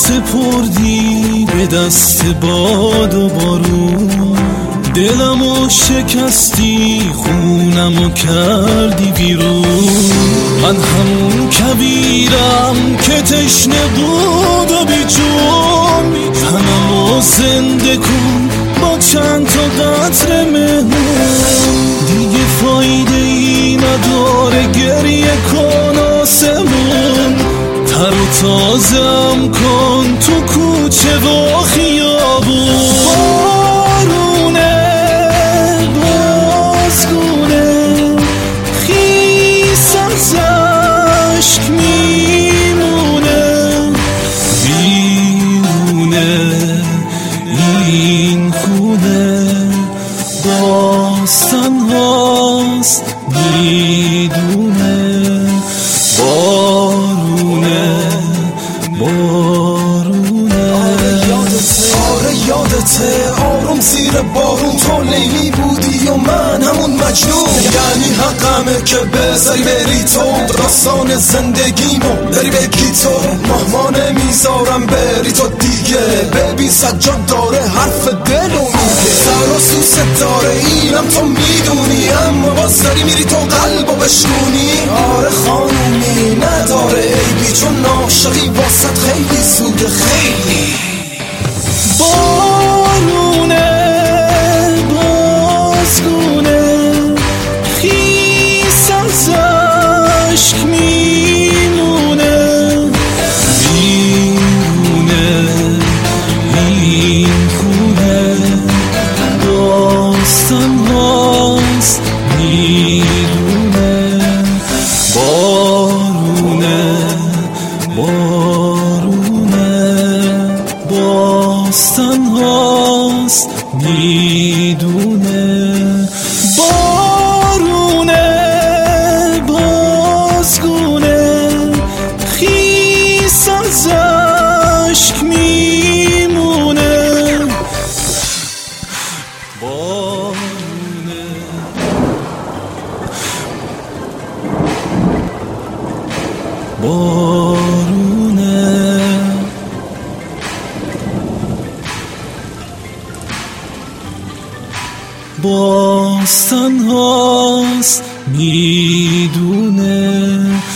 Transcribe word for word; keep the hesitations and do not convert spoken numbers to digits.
سپردی به دست باد و بارون، دلمو شکستی خونمو کردی بیرون. من همون کبیرم که تشنه بود و بی جون، تنمو زنده کن با چند تا قطره مهمون. دیگه فایده ای نداره گریه کن آسمون، تر و تازم کن تو کوچه و خیابون. بارونه بازگونه خیس از عشق میمونه، بیرونه این خونه داستان هاست میدونه. بارونه بارونه آره یادته آروم زیر بارون تو لیلی بودی و من همون مجنون. یعنی حقمه که بذاری بری تو داستان زندگیمو بری بگی تو. مهمانه میذارم بری تو دیگه، ببین سجاد داره حرف دلو میگه. سر و سوست داره اینم تو میدونی، اما باز داری میری تو قلبو بشکونی. آره خانومی نداره عیبی، چون عاشقی واسط خیلی زوده خیلی. بارونه بازگونه خیس از عشق میمونه، بیرونه این خونه داستان هاست میدونه. بارونه بارونه داستان هاست میدونه. بارونه بازگونه خیس از عشق میمونه. بارونه بارونه باستان هاست میدونه.